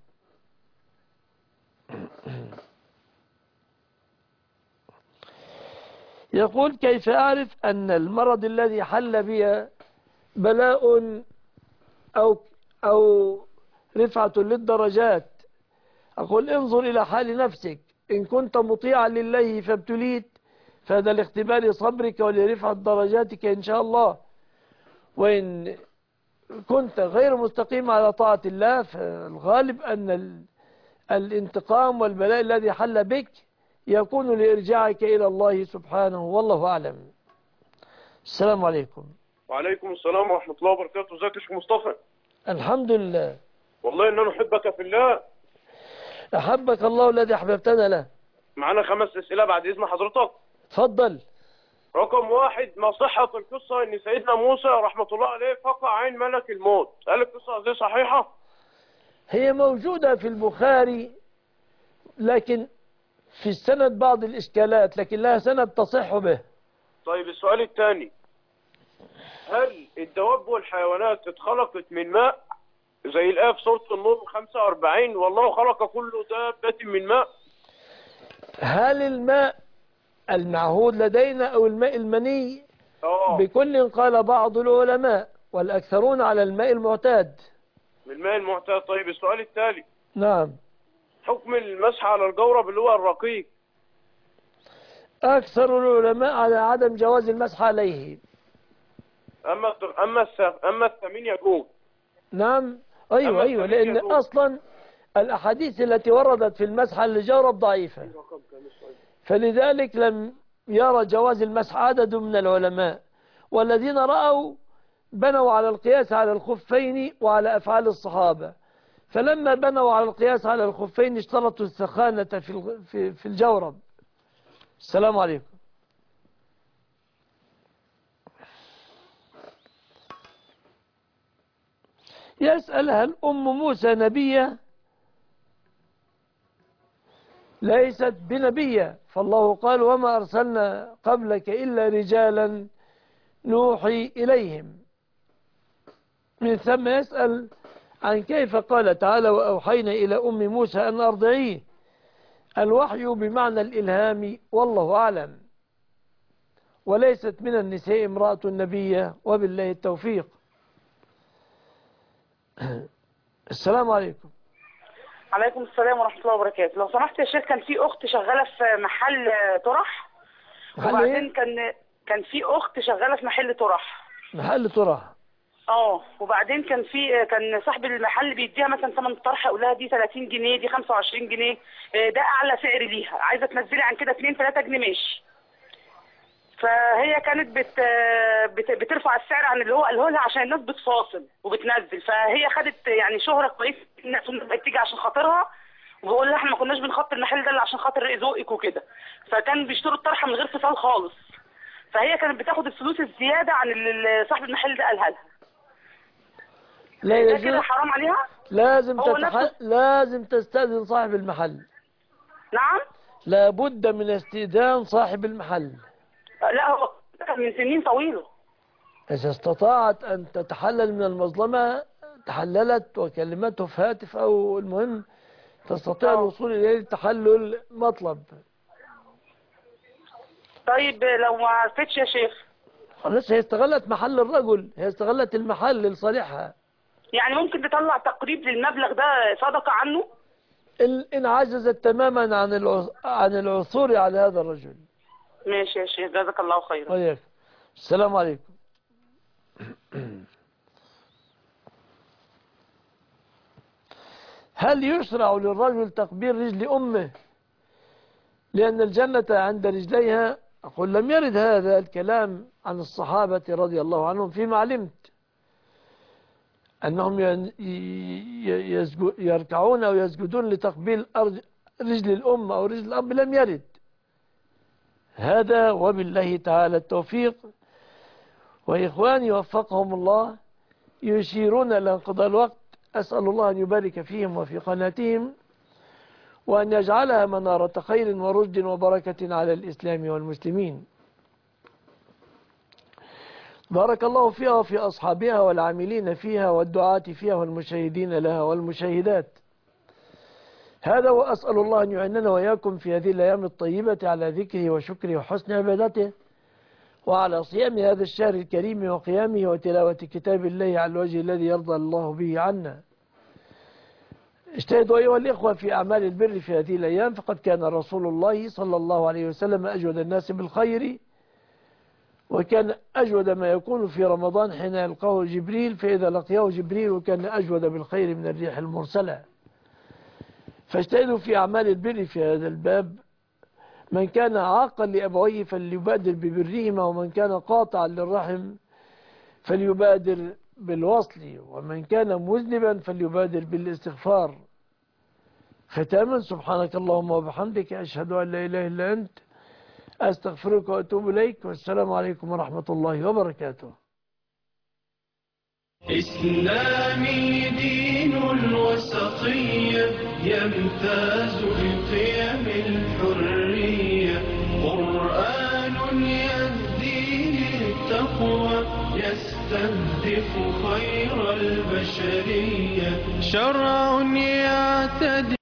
يقول: كيف أعرف أن المرض الذي حل بي بلاء أو أو رفعة للدرجات؟ أقول: انظر إلى حال نفسك، إن كنت مطيعا لله فابتليت فهذا لاختبار صبرك ولرفعة درجاتك إن شاء الله، وإن كنت غير مستقيم على طاعة الله فالغالب أن الانتقام والبلاء الذي حل بك يكون لإرجاعك إلى الله سبحانه، والله أعلم. السلام عليكم. وعليكم السلام ورحمة الله وبركاته. ازيك يا شيخ مصطفى؟ الحمد لله. والله إن أنا أحبك في الله. أحبك الله الذي أحببتنا له. معانا خمس أسئلة بعد إذن حضرتك. اتفضل. رقم واحد: ما صحة القصة إن سيدنا موسى رحمة الله عليه فقع عين ملك الموت؟ هل القصة دي صحيحة؟ هي موجودة في البخاري، لكن في السند بعض الإشكالات، لكن لها سند تصح به. طيب السؤال الثاني: هل الدواب والحيوانات اتخلقت من ماء زي الآية في سورة النور خمسة وأربعين والله خلق كل دابة من ماء؟ هل الماء المعهود لدينا أو الماء المني؟ أوه. بكل قال بعض العلماء، والأكثرون على الماء المعتاد. من الماء المعتاد. طيب السؤال التالي: نعم. حكم المسح على الجورب اللي هو الرقيق؟ أكثر العلماء على عدم جواز المسح عليه. أما أما أما الثمين يجوز. نعم أيوة أيوة، لأن يجوز. أصلا الأحاديث التي وردت في المسح على الجورب ضعيفة، فلذلك لم يرى جواز المسح عدد من العلماء، والذين رأوا بنوا على القياس على الخفين وعلى أفعال الصحابة، فلما بنوا على القياس على الخفين اشترطوا السخانة في في الجورب. السلام عليكم. يسأل: هل أم موسى نبية؟ ليست بنبية، فالله قال: وما أرسلنا قبلك إلا رجالا نوحي إليهم. من ثم يسأل عن كيف قال تعالى: وأوحينا إلى أم موسى أن أرضعيه، الوحي بمعنى الإلهام والله أعلم، وليست من النساء امرأة النبي، وبالله التوفيق. السلام عليكم. عليكم السلام ورحمة الله وبركاته. لو سمحت يا شيخ، كان في أخت شغالة في محل طرح، وبعدين كان كان في أخت شغالة في محل طرح. محل طرح. اه وبعدين كان في كان صاحب المحل بيديها مثلا ثمن الطرح، يقول لها دي ثلاثين جنيه، دي خمسة وعشرين جنيه، ده أعلى سعر ليها، عايزة تنزلي عن كده اتنين تلاتة جنيه ماشي. فهي كانت بت... بت... بترفع السعر عن اللي هو قاله لها عشان الناس بتفاصل وبتنزل، فهي خدت يعني شهرة كويسة، الناس بقت تيجي عشان خاطرها، وبقول لها احنا ما كناش بنخاطر المحل ده الا عشان خاطر ذوقك وكده، فكان بيشتروا الطرحه من غير فصال خالص، فهي كانت بتاخد الفلوس الزياده عن اللي صاحب المحل ده قالها لها. لا ده كده حرام عليها؟ لازم هو تتح... نفسه- لازم تستأذن صاحب المحل. نعم؟ لابد من استئذان صاحب المحل. لا هو كان من سنين طويله. إذا استطاعت أن تتحلل من المظلمة تحللت، وكلمته في هاتف أو المهم تستطيع الوصول إليه لتحلل مطلب. طيب لو ما عرفتش يا شيخ؟ خلاص، هي استغلت محل الرجل، هي استغلت المحل لصالحها. يعني ممكن تطلع تقريب للمبلغ ده صدقه عنه؟ إن عجزت تماما عن الع- عن العثور على هذا الرجل. ماشي يا شيخ، جزاك الله خيرا. وياك. السلام عليكم. هل يشرع للرجل تقبيل رجل أمه لأن الجنة عند رجليها؟ أقول لم يرد هذا الكلام عن الصحابة رضي الله عنهم فيما علمت أنهم يركعون أو يسجدون لتقبيل رجل الأم أو رجل الأب، لم يرد هذا، وبالله تعالى التوفيق. وإخواني وفقهم الله يشيرون إلى انقضاء الوقت، أسأل الله أن يبارك فيهم وفي قناتهم، وأن يجعلها منارة خير ورشد وبركة على الإسلام والمسلمين. بارك الله فيها وفي أصحابها والعاملين فيها والدعاة فيها والمشاهدين لها والمشاهدات. هذا، وأسأل الله أن يعيننا وإياكم في هذه الأيام الطيبة على ذكره وشكره وحسن عبادته، وعلى صيام هذا الشهر الكريم وقيامه وتلاوة كتاب الله على الوجه الذي يرضى الله به عنا. اجتهدوا أيها الإخوة في أعمال البر في هذه الأيام، فقد كان رسول الله صلى الله عليه وسلم أجود الناس بالخير، وكان أجود ما يكون في رمضان حين يلقاه جبريل، فإذا لقيه جبريل كان أجود بالخير من الريح المرسلة. فاجتهدوا في أعمال البر في هذا الباب. من كان عاقا لأبويه فليبادر ببرهما، ومن كان قاطعا للرحم فليبادر بالوصل، ومن كان مذنبا فليبادر بالاستغفار. ختاما، سبحانك اللهم وبحمدك، أشهد أن لا إله إلا أنت، أستغفرك وأتوب إليك، والسلام عليكم ورحمة الله وبركاته. إسلامي دين الوسطية يمتاز بقيم الحرية، قرآن يهدي للتقوى يستهدف خير البشرية، شرع يعتدي